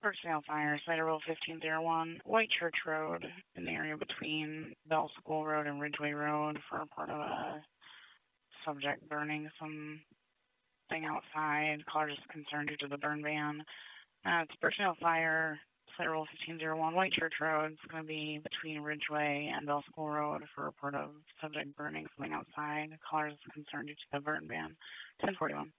Birchdale Fire, Cider Roll 1501, White Church Road, in the area between Bell School Road and Ridgeway Road for a part of a subject burning something outside. Caller is concerned due to the burn ban. It's Birchdale Fire, Cider Roll 1501, White Church Road. It's going to be between Ridgeway and Bell School Road for a report of subject burning something outside. Caller is concerned due to the burn ban. 1041.